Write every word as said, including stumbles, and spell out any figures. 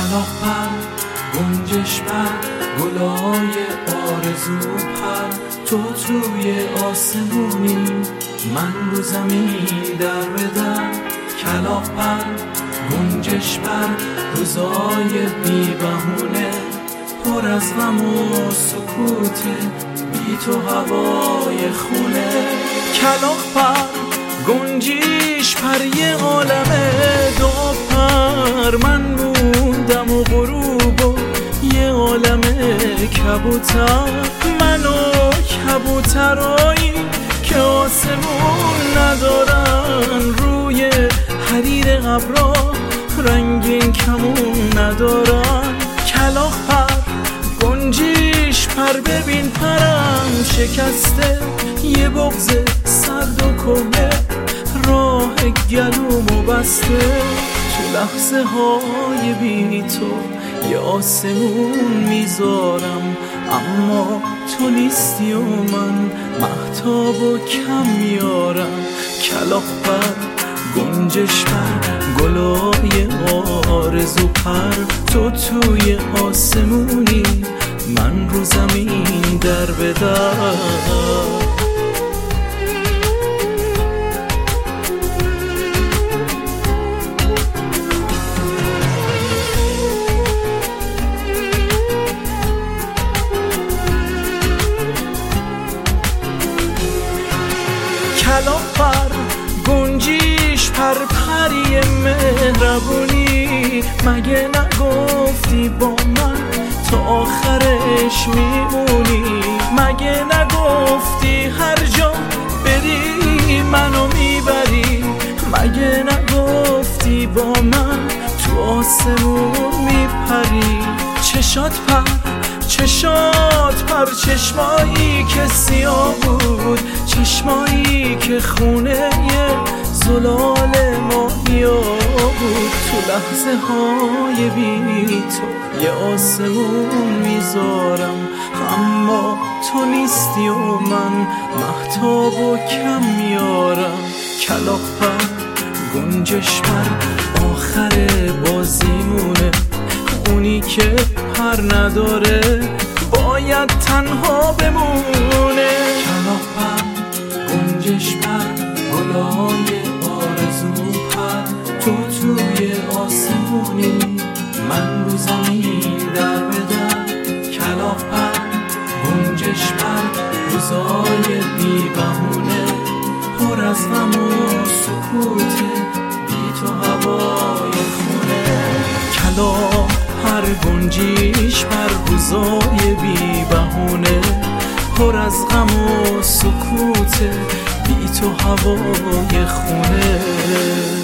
کلاغ پر گنجش پر گلای آرزو پر، تو توی آسمونی من رو زمین در به در. کلاغ پر گنجش پر روزای بی بهونه، پر از غم و سکوته بی تو هوای خونه. کلاغ پر گنجیش پر یه عالمه دو پر، من موندم و غروب و یه عالمه کبوتر. من و کبوترایی که آسمون ندارن، روی حریر ابرا رنگین کمون ندارن. کلاغ پر گنجیش پر ببین پرم شکسته، یه بغض سرد و کهنه راه گلومو بسته. تو لحظه های بی تو یه آسمون میذارم، اما تو نیستی و من مهتاب و کم میارم. کلاغ پر گنجش پر گلای آرزو پر، تو توی آسمونی من رو زمین در به در. کلاغ پر گنجیش پر پری مهربونی، مگه نگفتی با من تا آخرش میمونی؟ مگه نگفتی هر جا بری منو میبری؟ مگه نگفتی با من تو آسمون میپری؟ چشات پر چشات پر چشمایی که سیاه بود، چشمایی که خونه زلال ماهیا بود. تو لحظه های بی تو یه آسمون میذارم، اما تو نیستی و من مهتاب و کم میارم. کلاغ پر گنجش پر آخر بازیمونه، اونی که پر نداره باید تنها بمونه. کلاغ پر گنجش پر گلای آرزو پر، تو توی آسمونی من رو زمین در به در. کلاغ پر گنجش پر روزای بی بهونه، پر از غم و سکوته بی تو هوای خونه. کلاغ پر گنجیش پر روزای بی بهونه، پر از غم و سکوته بی تو هوای خونه.